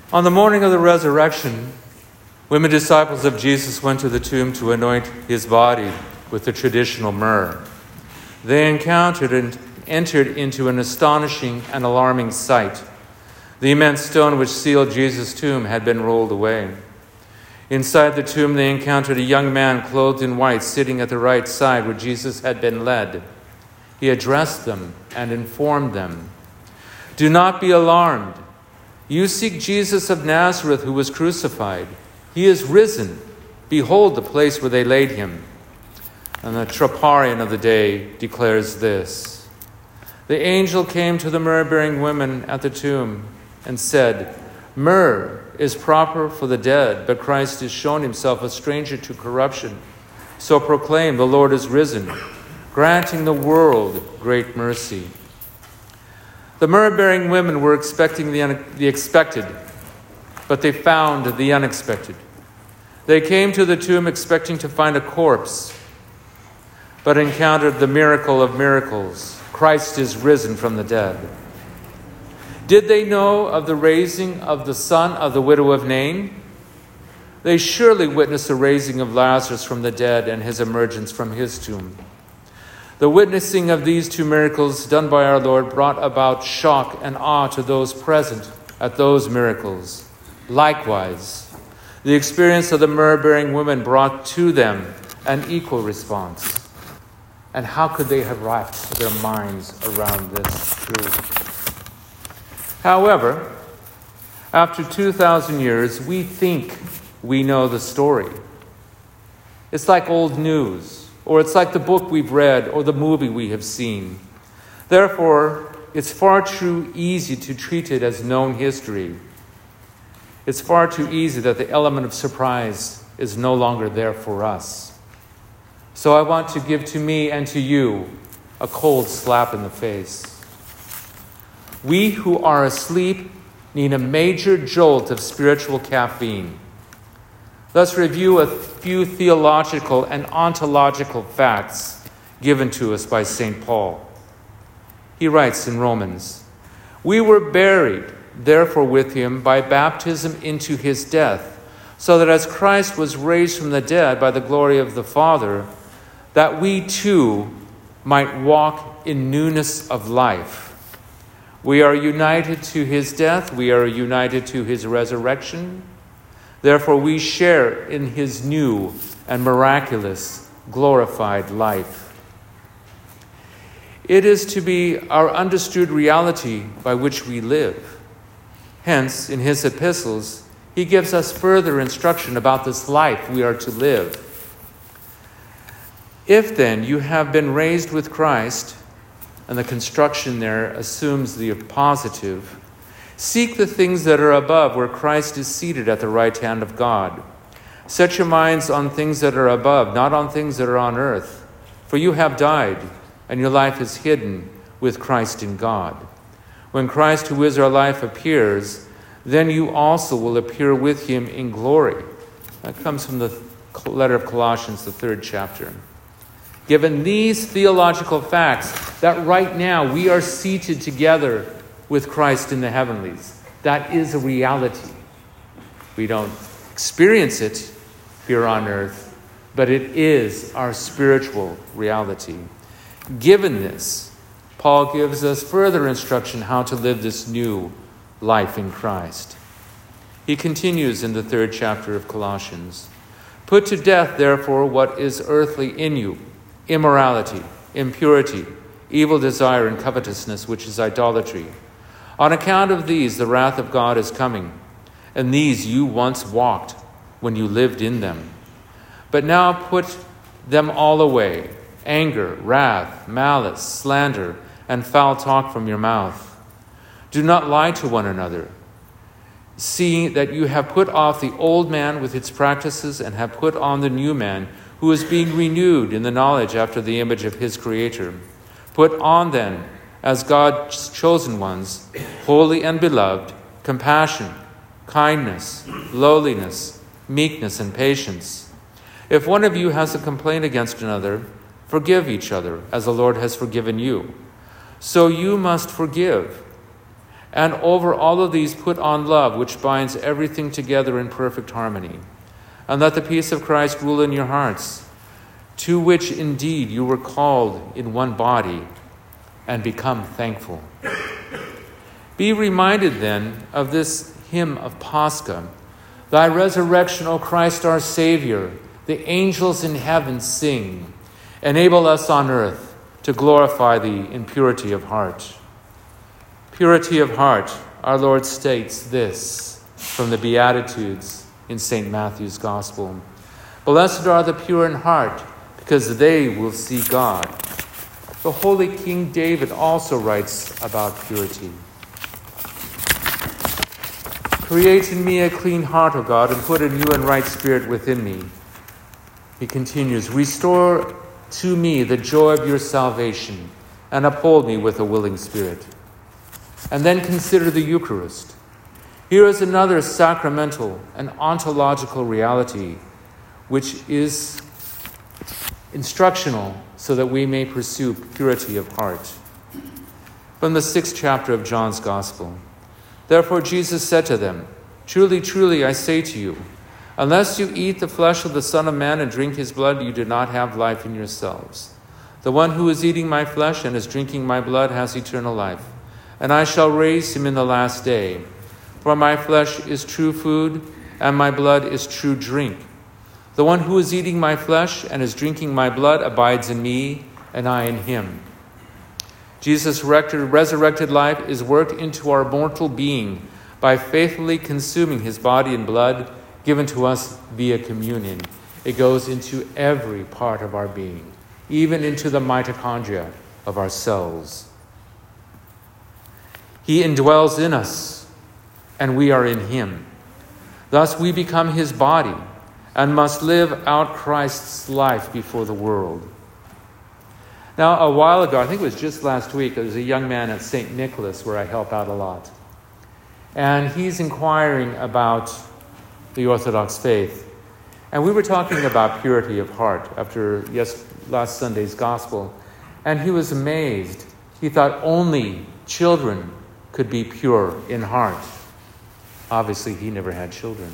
On the morning of the resurrection, women disciples of Jesus went to the tomb to anoint his body with the traditional myrrh. They encountered and entered into an astonishing and alarming sight. The immense stone which sealed Jesus' tomb had been rolled away. Inside the tomb, they encountered a young man clothed in white sitting at the right side where Jesus had been led. He addressed them and informed them, "Do not be alarmed. You seek Jesus of Nazareth who was crucified. He is risen. Behold the place where they laid him." And the troparion of the day declares this: "The angel came to the myrrh-bearing women at the tomb and said, 'Myrrh is proper for the dead, but Christ has shown himself a stranger to corruption. So proclaim, the Lord is risen, granting the world great mercy.'" The myrrh-bearing women were expecting the expected, but they found the unexpected. They came to the tomb expecting to find a corpse, but encountered the miracle of miracles. Christ is risen from the dead. Did they know of the raising of the son of the widow of Nain? They surely witnessed the raising of Lazarus from the dead and his emergence from his tomb. The witnessing of these two miracles done by our Lord brought about shock and awe to those present at those miracles. Likewise, the experience of the myrrh-bearing women brought to them an equal response. And how could they have wrapped their minds around this truth? However, after 2,000 years, we think we know the story. It's like old news, or it's like the book we've read or the movie we have seen. Therefore, it's far too easy to treat it as known history. It's far too easy that the element of surprise is no longer there for us. So I want to give to me and to you a cold slap in the face. We who are asleep need a major jolt of spiritual caffeine. Let's review a few theological and ontological facts given to us by St. Paul. He writes in Romans, "We were buried, therefore, with him by baptism into his death, so that as Christ was raised from the dead by the glory of the Father, that we too might walk in newness of life. We are united to his death. We are united to his resurrection. Therefore, we share in his new and miraculous glorified life." It is to be our understood reality by which we live. Hence, in his epistles, he gives us further instruction about this life we are to live. If then you have been raised with Christ, and the construction there assumes the positive, seek the things that are above, where Christ is seated at the right hand of God. Set your minds on things that are above, not on things that are on earth. For you have died, and your life is hidden with Christ in God. When Christ, who is our life, appears, then you also will appear with him in glory. That comes from the letter of Colossians, the 3rd chapter. Given these theological facts, that right now we are seated together with Christ in the heavenlies. That is a reality. We don't experience it here on earth, but it is our spiritual reality. Given this, Paul gives us further instruction how to live this new life in Christ. He continues in the 3rd chapter of Colossians. "Put to death, therefore, what is earthly in you, immorality, impurity, evil desire, and covetousness, which is idolatry. On account of these, the wrath of God is coming, and these you once walked when you lived in them. But now put them all away: anger, wrath, malice, slander, and foul talk from your mouth. Do not lie to one another, seeing that you have put off the old man with its practices and have put on the new man, who is being renewed in the knowledge after the image of his Creator. Put on then, as God's chosen ones, holy and beloved, compassion, kindness, lowliness, meekness, and patience. If one of you has a complaint against another, forgive each other, as the Lord has forgiven you. So you must forgive. And over all of these put on love, which binds everything together in perfect harmony. And let the peace of Christ rule in your hearts, to which indeed you were called in one body, and become thankful. Be reminded then of this hymn of Pascha. Thy resurrection, O Christ our Savior, the angels in heaven sing. Enable us on earth to glorify thee in purity of heart. Purity of heart, our Lord states this from the Beatitudes in St. Matthew's Gospel. Blessed are the pure in heart, because they will see God. The holy King David also writes about purity. Create in me a clean heart, O God, and put a new and right spirit within me. He continues, restore to me the joy of your salvation, and uphold me with a willing spirit. And then consider the Eucharist. Here is another sacramental and ontological reality, which is instructional so that we may pursue purity of heart. From the 6th chapter of John's Gospel. Therefore Jesus said to them, truly, truly, I say to you, unless you eat the flesh of the Son of Man and drink his blood, you do not have life in yourselves. The one who is eating my flesh and is drinking my blood has eternal life, and I shall raise him in the last day. For my flesh is true food, and my blood is true drink. The one who is eating my flesh and is drinking my blood abides in me, and I in him. Jesus' resurrected life is worked into our mortal being by faithfully consuming his body and blood given to us via communion. It goes into every part of our being, even into the mitochondria of our cells. He indwells in us, and we are in him. Thus we become his body and must live out Christ's life before the world. Now, a while ago, I think it was just last week, there was a young man at St. Nicholas where I help out a lot. And he's inquiring about the Orthodox faith. And we were talking about purity of heart after last Sunday's gospel. And he was amazed. He thought only children could be pure in heart. Obviously, he never had children.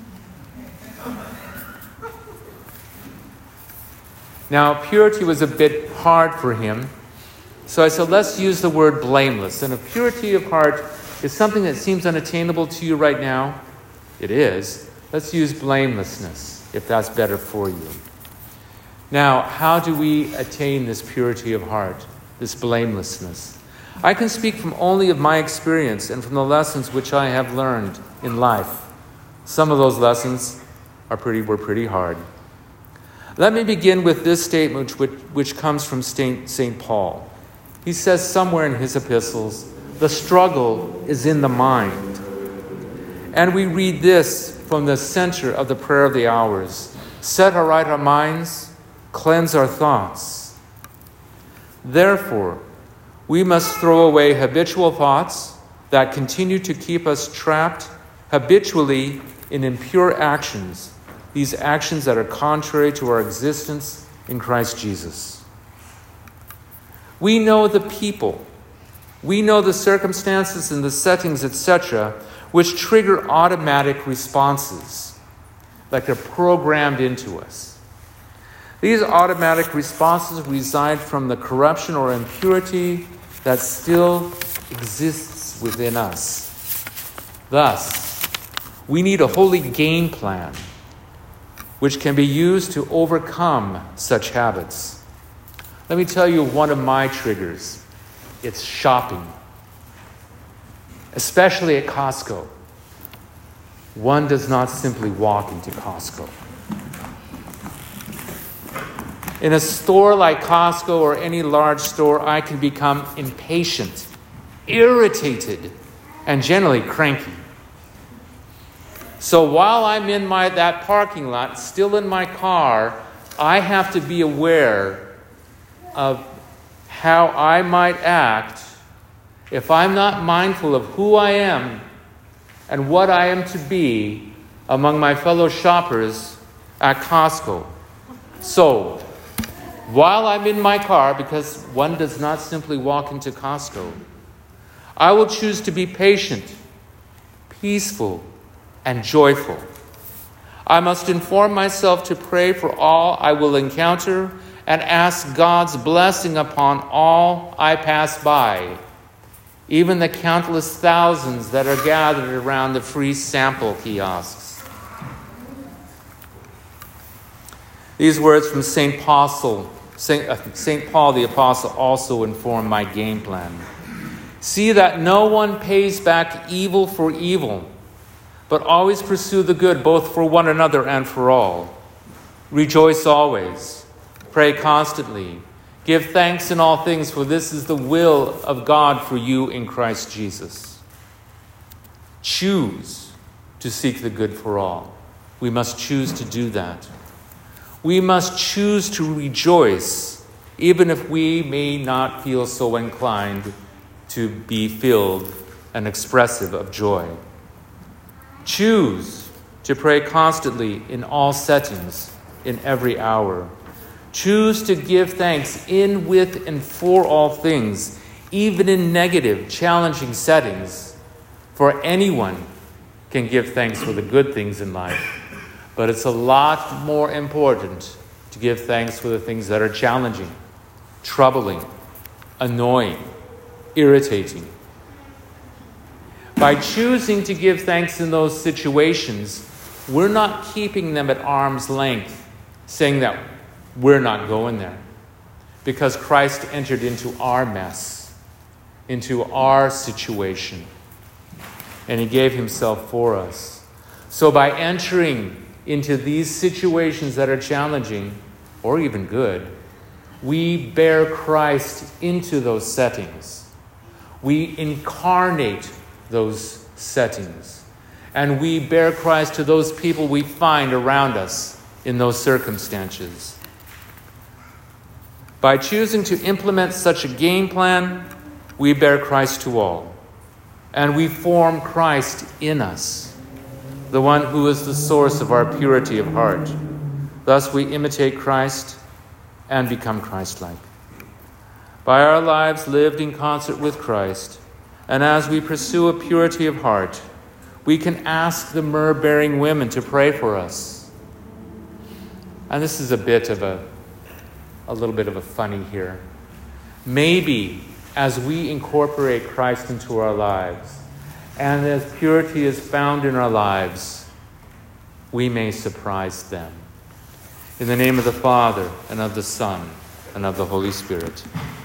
Now, purity was a bit hard for him. So I said, let's use the word blameless. And if purity of heart is something that seems unattainable to you right now, it is. Let's use blamelessness, if that's better for you. Now, how do we attain this purity of heart, this blamelessness? I can speak from only of my experience and from the lessons which I have learned in life. Some of those lessons were pretty hard. Let me begin with this statement which comes from St. Paul. He says somewhere in his epistles, the struggle is in the mind. And we read this from the center of the prayer of the hours. Set aright our minds, cleanse our thoughts. Therefore, we must throw away habitual thoughts that continue to keep us trapped habitually in impure actions, these actions that are contrary to our existence in Christ Jesus. We know the people, we know the circumstances and the settings, etc., which trigger automatic responses, like they're programmed into us. These automatic responses reside from the corruption or impurity that still exists within us. Thus, we need a holy game plan which can be used to overcome such habits. Let me tell you one of my triggers. It's shopping. Especially at Costco. One does not simply walk into Costco. In a store like Costco or any large store, I can become impatient, irritated, and generally cranky. So while I'm in that parking lot, still in my car, I have to be aware of how I might act if I'm not mindful of who I am and what I am to be among my fellow shoppers at Costco. So, while I'm in my car, because one does not simply walk into Costco, I will choose to be patient, peaceful, and joyful. I must inform myself to pray for all I will encounter and ask God's blessing upon all I pass by, even the countless thousands that are gathered around the free sample kiosks. These words from St. Paul the Apostle also inform my game plan. See that no one pays back evil for evil, but always pursue the good both for one another and for all. Rejoice always. Pray constantly. Give thanks in all things, for this is the will of God for you in Christ Jesus. Choose to seek the good for all. We must choose to do that. We must choose to rejoice, even if we may not feel so inclined to be filled and expressive of joy. Choose to pray constantly in all settings, in every hour. Choose to give thanks in, with, and for all things, even in negative, challenging settings. For anyone can give thanks for the good things in life. But it's a lot more important to give thanks for the things that are challenging, troubling, annoying, irritating. By choosing to give thanks in those situations, we're not keeping them at arm's length, saying that we're not going there. Because Christ entered into our mess, into our situation, and he gave himself for us. So by entering into these situations that are challenging, or even good, we bear Christ into those settings. We incarnate those settings. And we bear Christ to those people we find around us in those circumstances. By choosing to implement such a game plan, we bear Christ to all. And we form Christ in us, the one who is the source of our purity of heart. Thus we imitate Christ and become Christ-like. By our lives lived in concert with Christ, and as we pursue a purity of heart, we can ask the myrrh-bearing women to pray for us. And this is a little bit of a funny here. Maybe as we incorporate Christ into our lives, and as purity is found in our lives, we may surprise them. In the name of the Father, and of the Son, and of the Holy Spirit.